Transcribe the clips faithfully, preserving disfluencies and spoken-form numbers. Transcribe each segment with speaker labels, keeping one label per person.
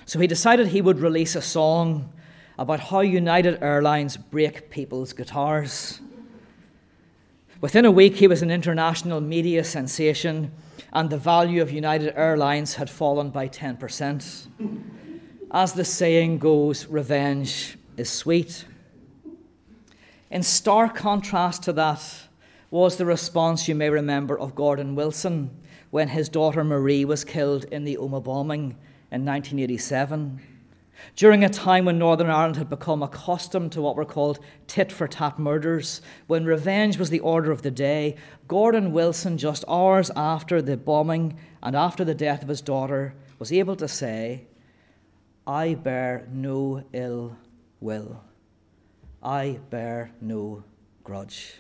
Speaker 1: So he decided he would release a song about how United Airlines break people's guitars. Within a week, he was an international media sensation, and the value of United Airlines had fallen by ten percent. As the saying goes, revenge is sweet. In stark contrast to that was the response, you may remember, of Gordon Wilson when his daughter Marie was killed in the Omagh bombing in nineteen eighty-seven. During a time when Northern Ireland had become accustomed to what were called tit-for-tat murders, when revenge was the order of the day, Gordon Wilson, just hours after the bombing and after the death of his daughter, was able to say, "I bear no ill will. I bear no grudge."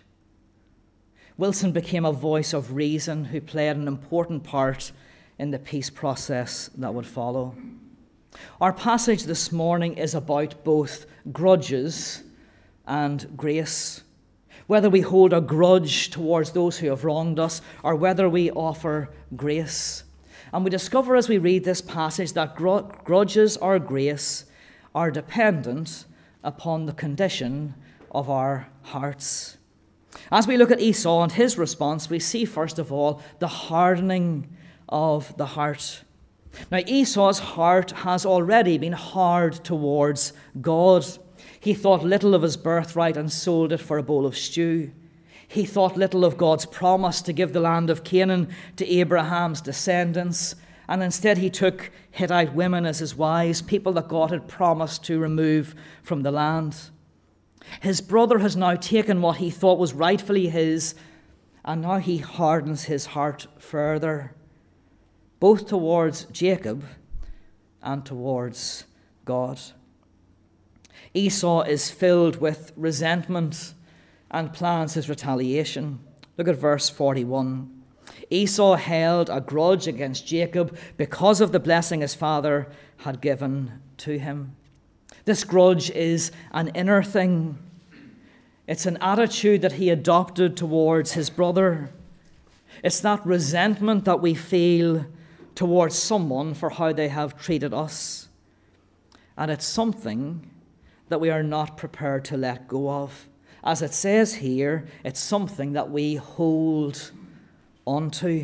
Speaker 1: Wilson became a voice of reason who played an important part in the peace process that would follow. Our passage this morning is about both grudges and grace. Whether we hold a grudge towards those who have wronged us or whether we offer grace. And we discover as we read this passage that gr- grudges or grace are dependent upon the condition of our hearts. As we look at Esau and his response, we see first of all the hardening of the heart. Now, Esau's heart has already been hard towards God. He thought little of his birthright and sold it for a bowl of stew. He thought little of God's promise to give the land of Canaan to Abraham's descendants, and instead he took Hittite women as his wives, people that God had promised to remove from the land. His brother has now taken what he thought was rightfully his, and now he hardens his heart further, both towards Jacob and towards God. Esau is filled with resentment and plans his retaliation. Look at verse forty-one. Esau held a grudge against Jacob because of the blessing his father had given to him. This grudge is an inner thing. It's an attitude that he adopted towards his brother. It's that resentment that we feel towards someone for how they have treated us. And it's something that we are not prepared to let go of. As it says here, it's something that we hold onto.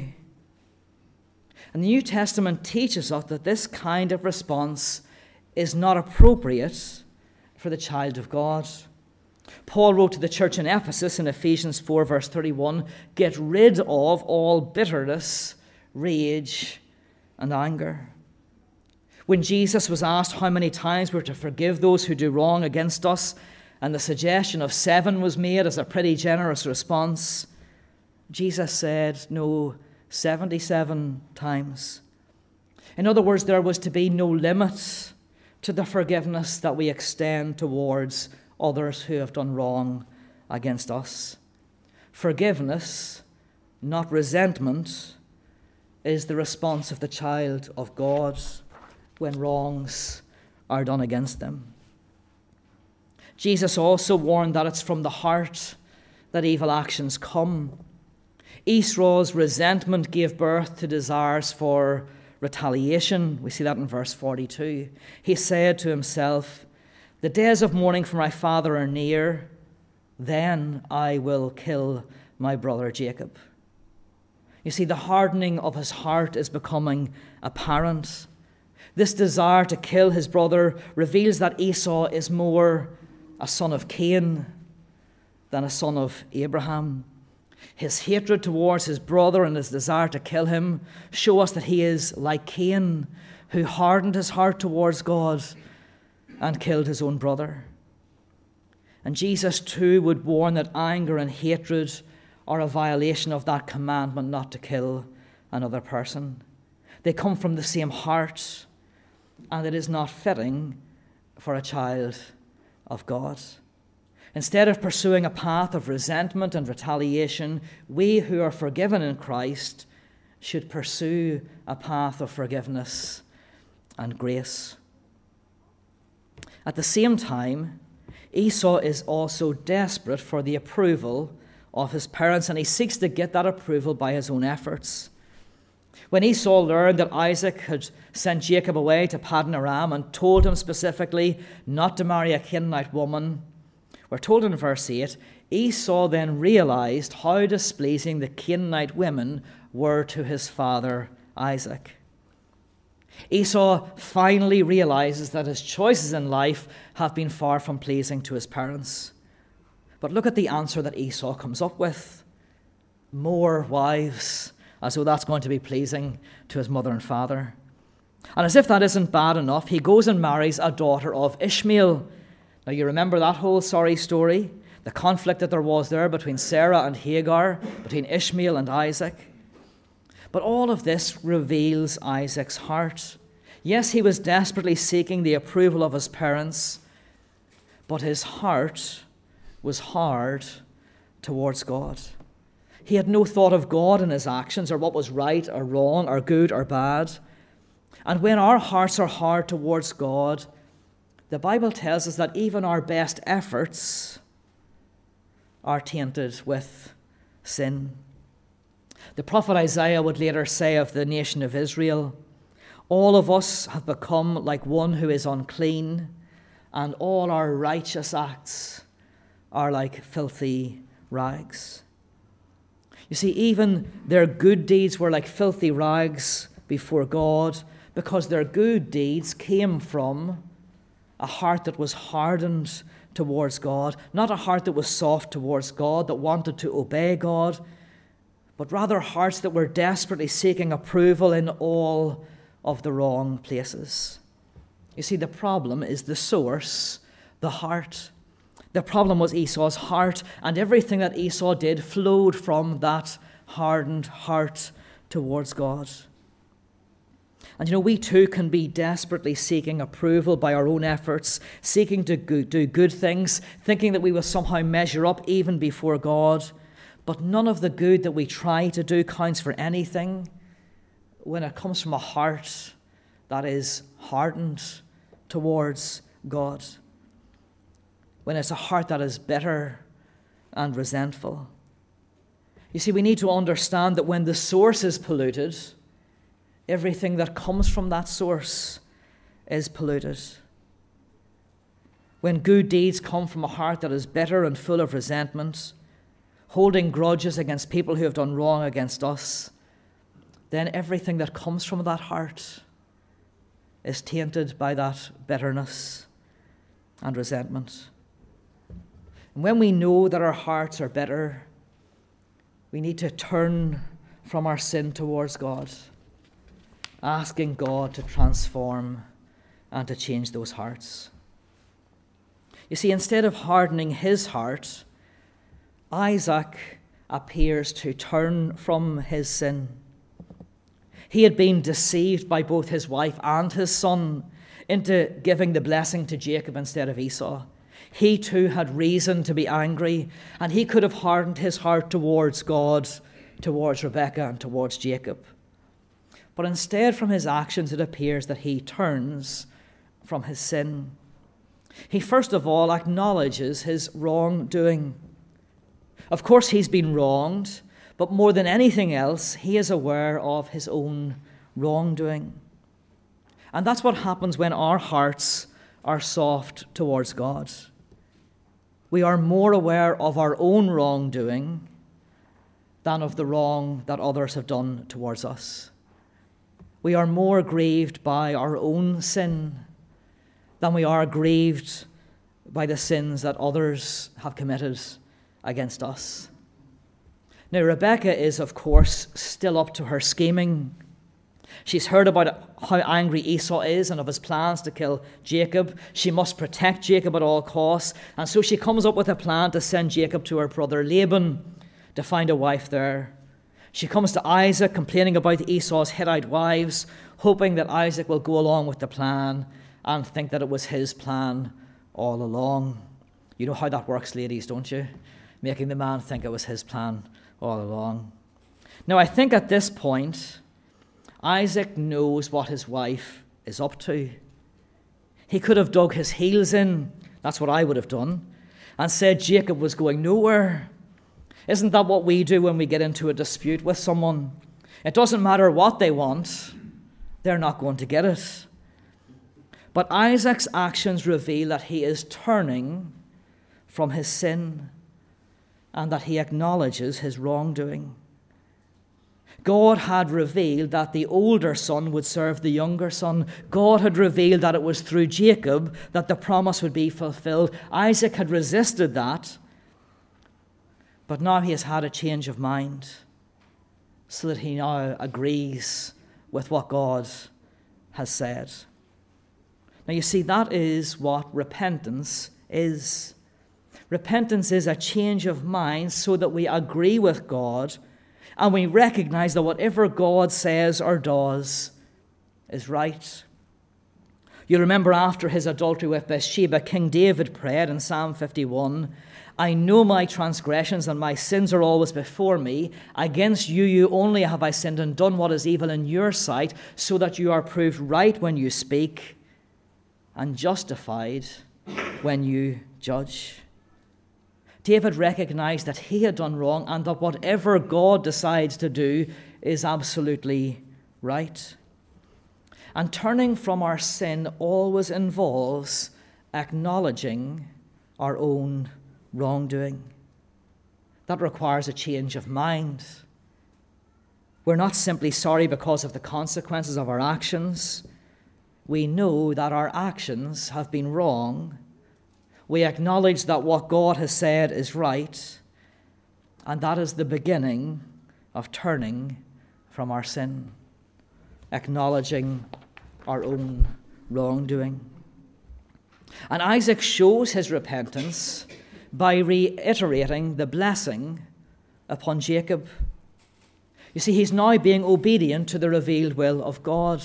Speaker 1: And the New Testament teaches us that this kind of response is not appropriate for the child of God. Paul wrote to the church in Ephesus in Ephesians four, verse thirty-one, "Get rid of all bitterness, rage, and anger." When Jesus was asked how many times we're to forgive those who do wrong against us, and the suggestion of seven was made as a pretty generous response, Jesus said, no, seventy-seven times. In other words, there was to be no limit to the forgiveness that we extend towards others who have done wrong against us. Forgiveness, not resentment, is the response of the child of God when wrongs are done against them. Jesus also warned that it's from the heart that evil actions come. Esau's resentment gave birth to desires for retaliation. We see that in verse forty-two. He said to himself, "The days of mourning for my father are near. Then I will kill my brother Jacob." You see, the hardening of his heart is becoming apparent. This desire to kill his brother reveals that Esau is more a son of Cain than a son of Abraham. His hatred towards his brother and his desire to kill him show us that he is like Cain, who hardened his heart towards God and killed his own brother. And Jesus too would warn that anger and hatred are a violation of that commandment not to kill another person. They come from the same heart, and it is not fitting for a child of God. Instead of pursuing a path of resentment and retaliation, we who are forgiven in Christ should pursue a path of forgiveness and grace. At the same time, Esau is also desperate for the approval of his parents, and he seeks to get that approval by his own efforts. When Esau learned that Isaac had sent Jacob away to Paddan Aram and told him specifically not to marry a Canaanite woman, we're told in verse eight, Esau then realized how displeasing the Canaanite women were to his father Isaac. Esau finally realizes that his choices in life have been far from pleasing to his parents. But look at the answer that Esau comes up with. More wives, as though that's going to be pleasing to his mother and father. And as if that isn't bad enough, he goes and marries a daughter of Ishmael. Now you remember that whole sorry story? The conflict that there was there between Sarah and Hagar, between Ishmael and Isaac. But all of this reveals Isaac's heart. Yes, he was desperately seeking the approval of his parents, but his heart was hard towards God. He had no thought of God in his actions, or what was right or wrong, or good or bad. And when our hearts are hard towards God, the Bible tells us that even our best efforts are tainted with sin. The prophet Isaiah would later say of the nation of Israel, all of us have become like one who is unclean, and all our righteous acts are like filthy rags. You see, even their good deeds were like filthy rags before God, because their good deeds came from a heart that was hardened towards God, not a heart that was soft towards God, that wanted to obey God, but rather hearts that were desperately seeking approval in all of the wrong places. You see, the problem is the source, the heart. The problem was Esau's heart, and everything that Esau did flowed from that hardened heart towards God. And you know, we too can be desperately seeking approval by our own efforts, seeking to do good things, thinking that we will somehow measure up even before God. But none of the good that we try to do counts for anything when it comes from a heart that is hardened towards God. When it's a heart that is bitter and resentful. You see, we need to understand that when the source is polluted, everything that comes from that source is polluted. When good deeds come from a heart that is bitter and full of resentment, holding grudges against people who have done wrong against us, then everything that comes from that heart is tainted by that bitterness and resentment. And when we know that our hearts are bitter, we need to turn from our sin towards God, asking God to transform and to change those hearts. You see, instead of hardening his heart, Isaac appears to turn from his sin. He had been deceived by both his wife and his son into giving the blessing to Jacob instead of Esau. He too had reason to be angry, and he could have hardened his heart towards God, towards Rebekah, and towards Jacob. But instead, from his actions, it appears that he turns from his sin. He first of all acknowledges his wrongdoing. Of course, he's been wronged, but more than anything else, he is aware of his own wrongdoing. And that's what happens when our hearts are soft towards God. We are more aware of our own wrongdoing than of the wrong that others have done towards us. We are more grieved by our own sin than we are grieved by the sins that others have committed against us. Now, Rebekah is, of course, still up to her scheming. She's heard about how angry Esau is and of his plans to kill Jacob. She must protect Jacob at all costs, and so she comes up with a plan to send Jacob to her brother Laban to find a wife there. She comes to Isaac complaining about Esau's Hittite wives, hoping that Isaac will go along with the plan and think that it was his plan all along. You know how that works, ladies, don't you? Making the man think it was his plan all along. Now, I think at this point, Isaac knows what his wife is up to. He could have dug his heels in, that's what I would have done, and said Jacob was going nowhere. Isn't that what we do when we get into a dispute with someone? It doesn't matter what they want, they're not going to get it. But Isaac's actions reveal that he is turning from his sin and that he acknowledges his wrongdoing. God had revealed that the older son would serve the younger son. God had revealed that it was through Jacob that the promise would be fulfilled. Isaac had resisted that, but now he has had a change of mind so that he now agrees with what God has said. Now you see, that is what repentance is. Repentance is a change of mind so that we agree with God and we recognize that whatever God says or does is right. You remember after his adultery with Bathsheba, King David prayed in Psalm fifty-one, I know my transgressions and my sins are always before me. Against you, you only have I sinned and done what is evil in your sight, so that you are proved right when you speak and justified when you judge. David recognized that he had done wrong and that whatever God decides to do is absolutely right. And turning from our sin always involves acknowledging our own wrongdoing. That requires a change of mind. We're not simply sorry because of the consequences of our actions. We know that our actions have been wrong. We acknowledge that what God has said is right, and that is the beginning of turning from our sin, acknowledging our own wrongdoing. And Isaac shows his repentance by reiterating the blessing upon Jacob. You see, he's now being obedient to the revealed will of God.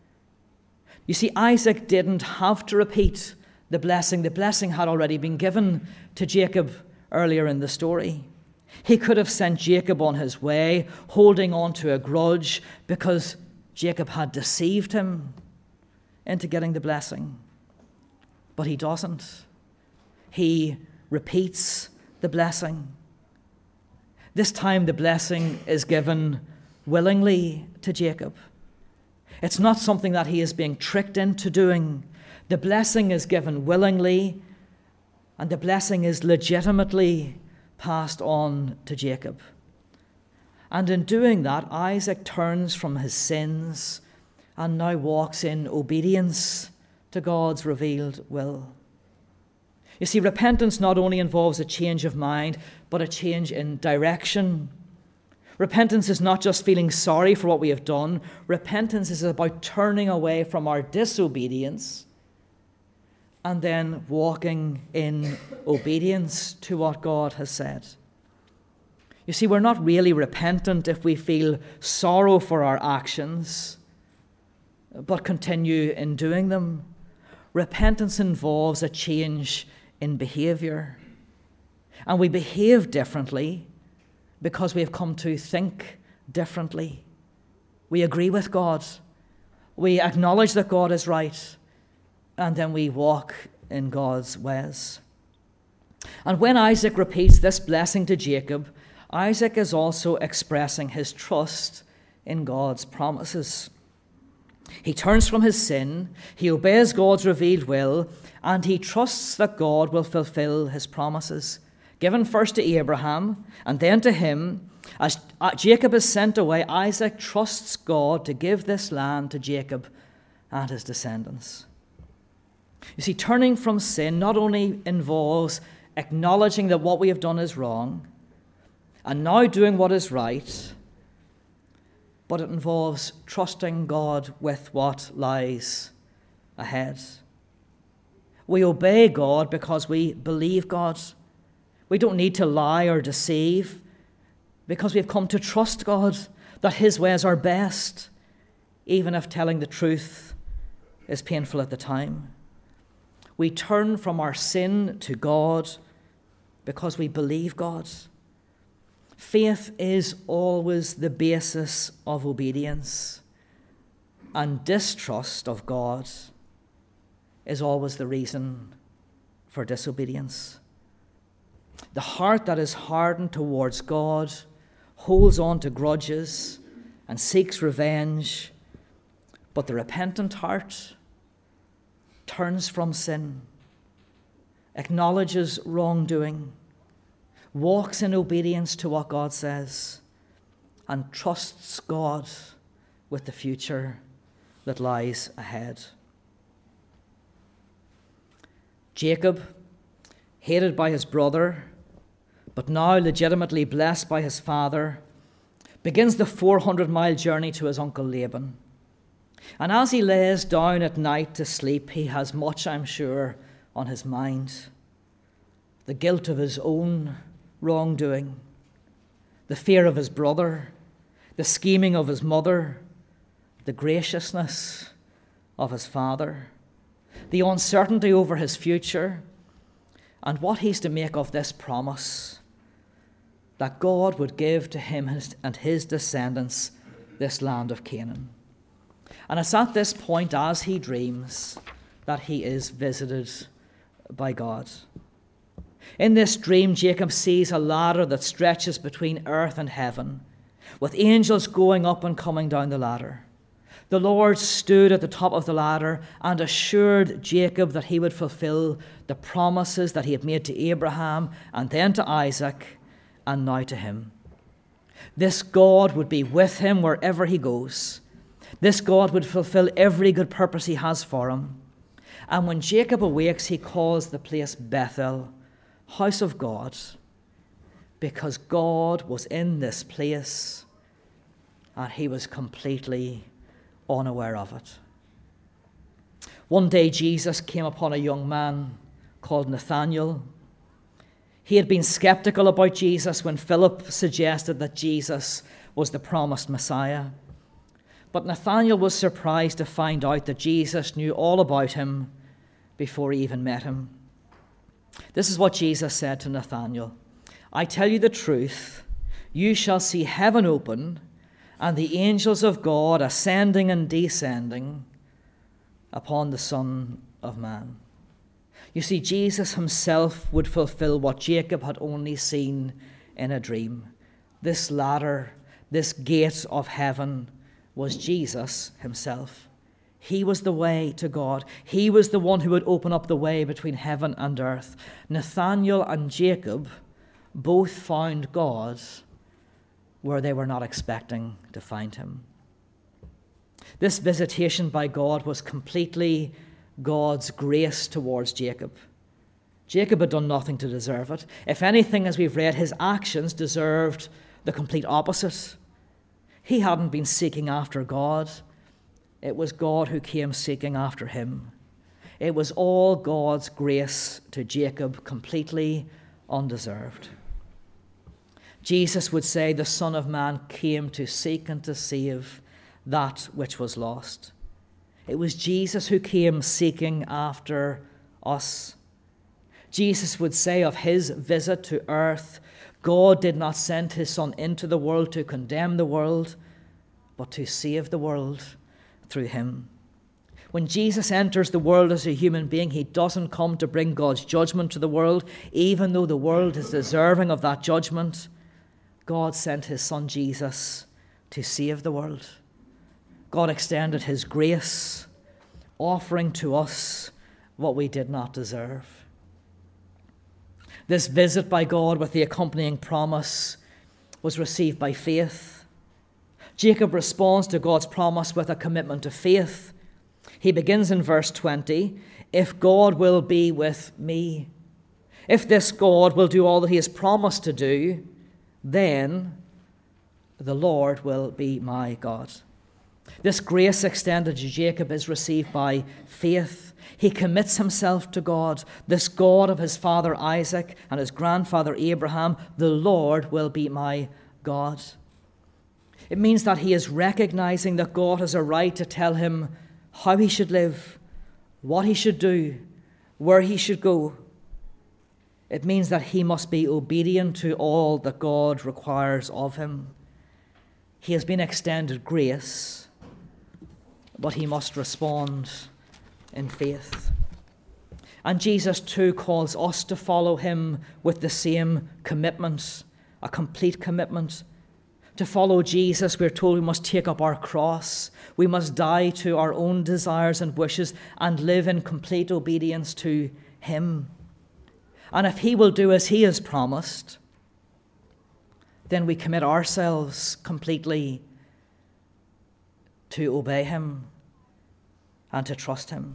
Speaker 1: You see, Isaac didn't have to repeat the blessing. The blessing had already been given to Jacob earlier in the story. He could have sent Jacob on his way, holding on to a grudge because Jacob had deceived him into getting the blessing. But he doesn't. He repeats the blessing. This time the blessing is given willingly to Jacob. It's not something that he is being tricked into doing. The blessing is given willingly, and the blessing is legitimately passed on to Jacob. And in doing that, Isaac turns from his sins and now walks in obedience to God's revealed will. You see, repentance not only involves a change of mind, but a change in direction. Repentance is not just feeling sorry for what we have done. Repentance is about turning away from our disobedience and then walking in obedience to what God has said. You see, we're not really repentant if we feel sorrow for our actions, but continue in doing them. Repentance involves a change in behavior. And we behave differently because we have come to think differently. We agree with God. We acknowledge that God is right. And then we walk in God's ways. And when Isaac repeats this blessing to Jacob, Isaac is also expressing his trust in God's promises. He turns from his sin, he obeys God's revealed will, and he trusts that God will fulfill his promises, given first to Abraham and then to him. As Jacob is sent away, Isaac trusts God to give this land to Jacob and his descendants. You see, turning from sin not only involves acknowledging that what we have done is wrong and now doing what is right, but it involves trusting God with what lies ahead. We obey God because we believe God. We don't need to lie or deceive because we've come to trust God, that his ways are best, even if telling the truth is painful at the time. We turn from our sin to God because we believe God. Faith is always the basis of obedience, and distrust of God is always the reason for disobedience. The heart that is hardened towards God holds on to grudges and seeks revenge, but the repentant heart turns from sin, acknowledges wrongdoing, walks in obedience to what God says, and trusts God with the future that lies ahead. Jacob, hated by his brother, but now legitimately blessed by his father, begins the four hundred mile journey to his uncle Laban. And as he lays down at night to sleep, he has much, I'm sure, on his mind. The guilt of his own wrongdoing, the fear of his brother, the scheming of his mother, the graciousness of his father, the uncertainty over his future, and what he's to make of this promise that God would give to him and his descendants this land of Canaan. And it's at this point, as he dreams, that he is visited by God. In this dream, Jacob sees a ladder that stretches between earth and heaven, with angels going up and coming down the ladder. The Lord stood at the top of the ladder and assured Jacob that he would fulfill the promises that he had made to Abraham and then to Isaac and now to him. This God would be with him wherever he goes. This God would fulfill every good purpose he has for him. And when Jacob awakes, he calls the place Bethel, house of God, because God was in this place and he was completely unaware of it. One day Jesus came upon a young man called Nathanael. He had been skeptical about Jesus when Philip suggested that Jesus was the promised Messiah. But Nathanael was surprised to find out that Jesus knew all about him before he even met him. This is what Jesus said to Nathanael: "I tell you the truth, you shall see heaven open and the angels of God ascending and descending upon the Son of Man." You see, Jesus himself would fulfill what Jacob had only seen in a dream. This ladder, this gate of heaven, was Jesus himself. He was the way to God. He was the one who would open up the way between heaven and earth. Nathanael and Jacob both found God where they were not expecting to find him. This visitation by God was completely God's grace towards Jacob. Jacob had done nothing to deserve it. If anything, as we've read, his actions deserved the complete opposite. He hadn't been seeking after God. It was God who came seeking after him. It was all God's grace to Jacob, completely undeserved. Jesus would say the Son of Man came to seek and to save that which was lost. It was Jesus who came seeking after us. Jesus would say of his visit to earth, God did not send his Son into the world to condemn the world, but to save the world through him. When Jesus enters the world as a human being, he doesn't come to bring God's judgment to the world, even though the world is deserving of that judgment. God sent his Son Jesus to save the world. God extended his grace, offering to us what we did not deserve. This visit by God with the accompanying promise was received by faith. Jacob responds to God's promise with a commitment to faith. He begins in verse twenty, "If God will be with me, if this God will do all that he has promised to do, then the Lord will be my God." This grace extended to Jacob is received by faith. He commits himself to God, this God of his father Isaac and his grandfather Abraham. The Lord will be my God. It means that he is recognizing that God has a right to tell him how he should live, what he should do, where he should go. It means that he must be obedient to all that God requires of him. He has been extended grace, but he must respond in faith. And Jesus too calls us to follow him with the same commitment, a complete commitment. To follow Jesus, we're told we must take up our cross. We must die to our own desires and wishes and live in complete obedience to him. And if he will do as he has promised, then we commit ourselves completely to obey him and to trust him.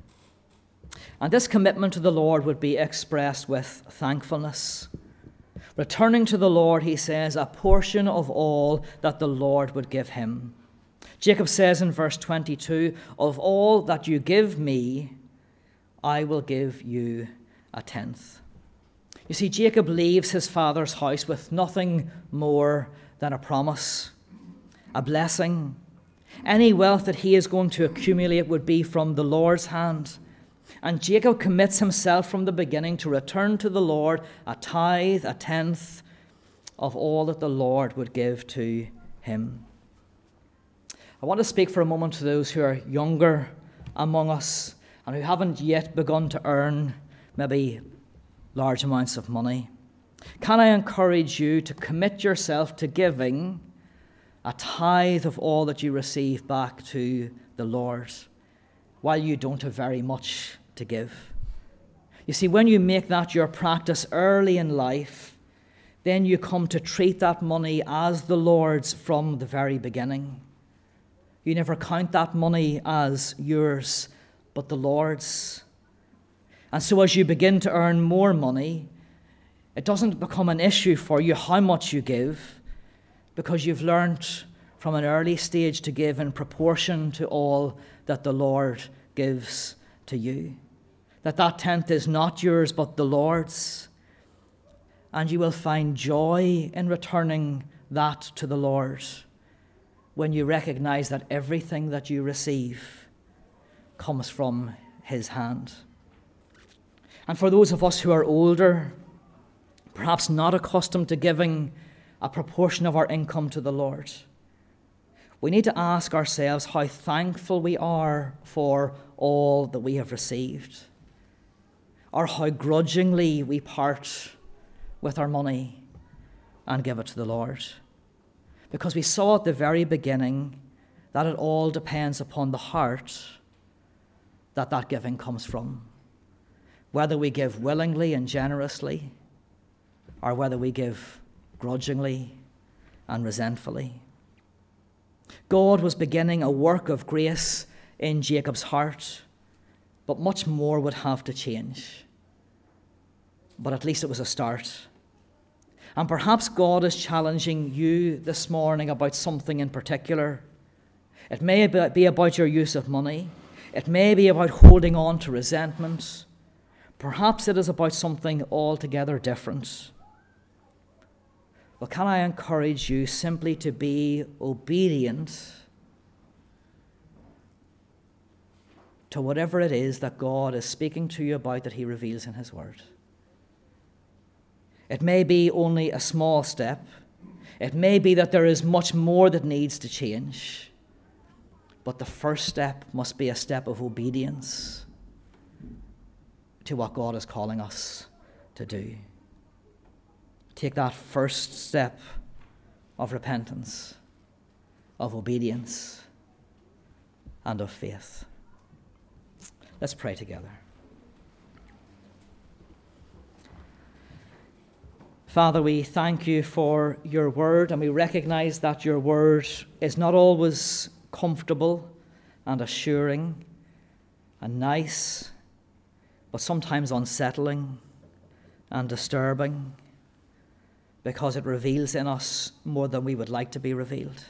Speaker 1: And this commitment to the Lord would be expressed with thankfulness. Returning to the Lord, he says, a portion of all that the Lord would give him. Jacob says in verse twenty-two, of all that you give me, I will give you a tenth. You see, Jacob leaves his father's house with nothing more than a promise, a blessing. Any wealth that he is going to accumulate would be from the Lord's hand. And Jacob commits himself from the beginning to return to the Lord a tithe, a tenth of all that the Lord would give to him. I want to speak for a moment to those who are younger among us and who haven't yet begun to earn maybe large amounts of money. Can I encourage you to commit yourself to giving a tithe of all that you receive back to the Lord while you don't have very much to give? You see, when you make that your practice early in life, then you come to treat that money as the Lord's from the very beginning. You never count that money as yours, but the Lord's. And so as you begin to earn more money, it doesn't become an issue for you how much you give, because you've learned from an early stage to give in proportion to all that the Lord gives to you. That that tenth is not yours, but the Lord's. And you will find joy in returning that to the Lord when you recognize that everything that you receive comes from his hand. And for those of us who are older, perhaps not accustomed to giving a proportion of our income to the Lord, we need to ask ourselves how thankful we are for all that we have received, or how grudgingly we part with our money and give it to the Lord. Because we saw at the very beginning that it all depends upon the heart that that giving comes from. Whether we give willingly and generously, or whether we give grudgingly and resentfully. God was beginning a work of grace in Jacob's heart, but much more would have to change. But at least it was a start. And perhaps God is challenging you this morning about something in particular. It may be about your use of money. It may be about holding on to resentment. Perhaps it is about something altogether different. Well, can I encourage you simply to be obedient to whatever it is that God is speaking to you about that he reveals in his word? It may be only a small step. It may be that there is much more that needs to change. But the first step must be a step of obedience to what God is calling us to do. Take that first step of repentance, of obedience, and of faith. Let's pray together. Father, we thank you for your word, and we recognize that your word is not always comfortable and assuring and nice, but sometimes unsettling and disturbing, because it reveals in us more than we would like to be revealed.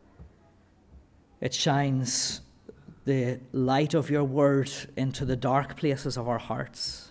Speaker 1: It shines the light of your word into the dark places of our hearts,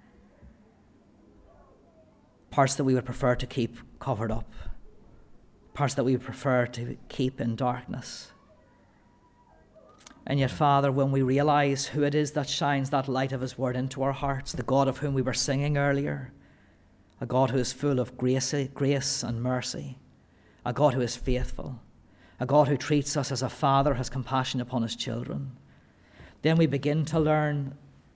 Speaker 1: parts that we would prefer to keep covered up, parts that we would prefer to keep in darkness. And yet, Father, when we realize who it is that shines that light of his word into our hearts, the God of whom we were singing earlier, a God who is full of grace, grace and mercy, a God who is faithful, a God who treats us as a father has compassion upon his children, then we begin to learn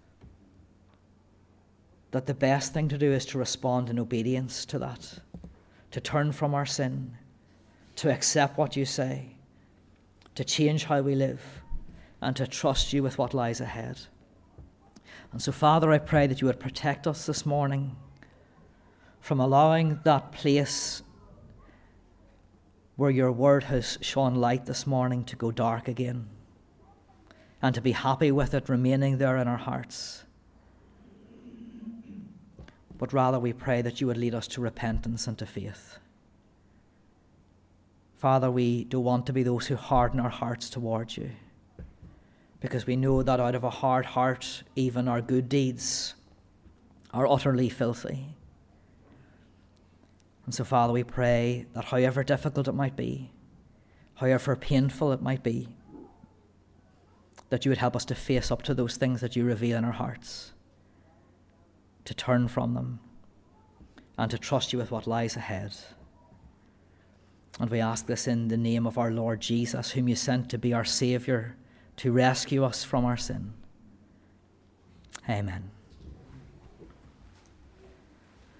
Speaker 1: that the best thing to do is to respond in obedience to that, to turn from our sin, to accept what you say, to change how we live, and to trust you with what lies ahead. And so, Father, I pray that you would protect us this morning from allowing that place where your word has shone light this morning to go dark again, and to be happy with it remaining there in our hearts. But rather we pray that you would lead us to repentance and to faith. Father, we don't want to be those who harden our hearts towards you, because we know that out of a hard heart, even our good deeds are utterly filthy. And so, Father, we pray that however difficult it might be, however painful it might be, that you would help us to face up to those things that you reveal in our hearts, to turn from them, and to trust you with what lies ahead. And we ask this in the name of our Lord Jesus, whom you sent to be our Saviour, to rescue us from our sin. Amen.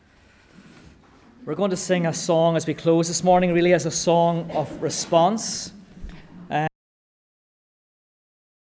Speaker 1: We're going to sing a song as we close this morning, really as a song of response.